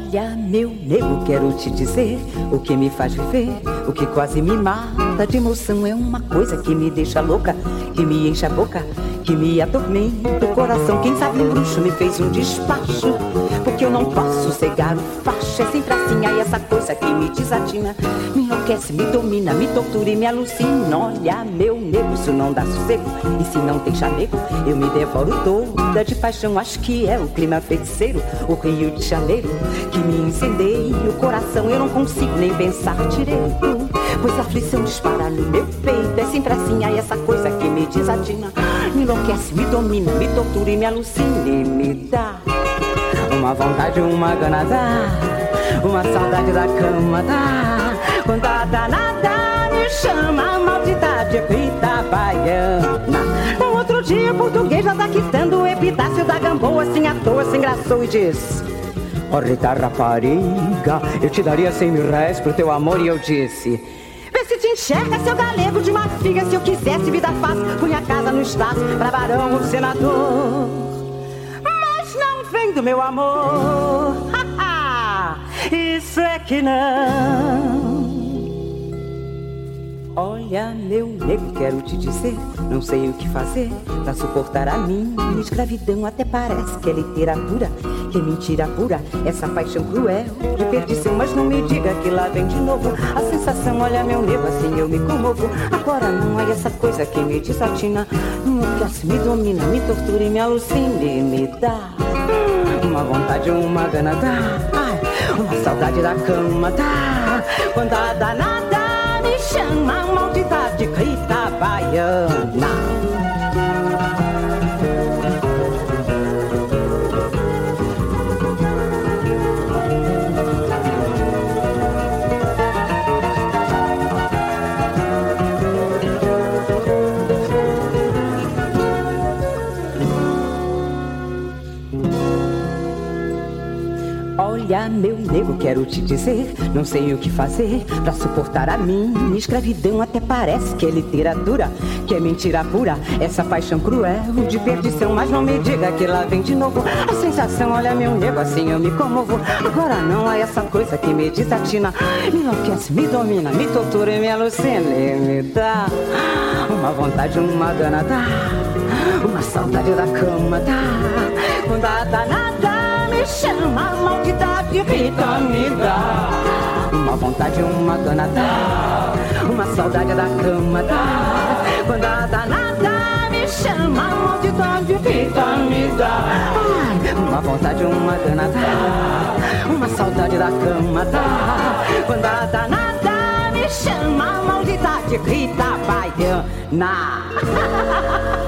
Olha, meu nego, quero te dizer o que me faz viver, o que quase me mata de emoção. É uma coisa que me deixa louca, que me enche a boca, que me atormenta o coração. Quem sabe o bruxo me fez um despacho, porque eu não posso cegar o facho. É sempre assim, aí essa coisa que me desatina, me enlouquece, me domina, me tortura e me alucina. Olha, meu nego, isso não dá sossego, e se não tem chamego, eu me devoro toda de paixão. Acho que é o clima feiticeiro, o Rio de Janeiro, que me incendeia o coração. Eu não consigo nem pensar direito, pois a aflição dispara no meu peito. É sempre assim, aí essa coisa que me desatina, me enlouquece, me domina, me tortura e me alucina e me dá uma vontade, uma gana dá, uma saudade da cama dá. Quando a danada me chama, a maldita de Rita Baiana. No outro dia o português já tá quitando o epitácio da Gamboa, assim à toa, se engraçou e diz: ó Rita rapariga, eu te daria 100 mil reais pro teu amor. E eu disse: vê se te enxerga, seu galego de uma figa. Se eu quisesse vida fácil, punha a casa no estado pra barão ou senador. Mas não vem do meu amor, isso é que não. Olha, meu nego, quero te dizer, não sei o que fazer pra suportar a minha escravidão. Até parece que é literatura, que é mentira pura, essa paixão cruel de perdição. Mas não me diga que lá vem de novo a sensação. Olha, meu nego, assim eu me comovo. Agora não é essa coisa que me desatina, me enlouquece, me domina, me tortura e me alucina e me dá uma vontade, uma gana dá, uma saudade da cama dá. Quando a danada me chama, a maldita de Rita Baiana. Olha, meu nego, quero te dizer, não sei o que fazer pra suportar a minha escravidão. Até parece que é literatura, que é mentira pura, essa paixão cruel de perdição. Mas não me diga que lá vem de novo a sensação. Olha, meu nego, assim eu me comovo. Agora não é essa coisa que me desatina, me enlouquece, me domina, me tortura e me alucina e me dá uma vontade, uma gana dá, uma saudade da cama dá. Quando a danada me chama, a maldita de Rita me dá uma vontade, uma gana dá, uma saudade da cama dá. Quando a danada me chama, a maldita de Rita me dá uma vontade, uma gana dá, uma saudade da cama dá. Quando a danada me chama, a maldita de Rita Baiana.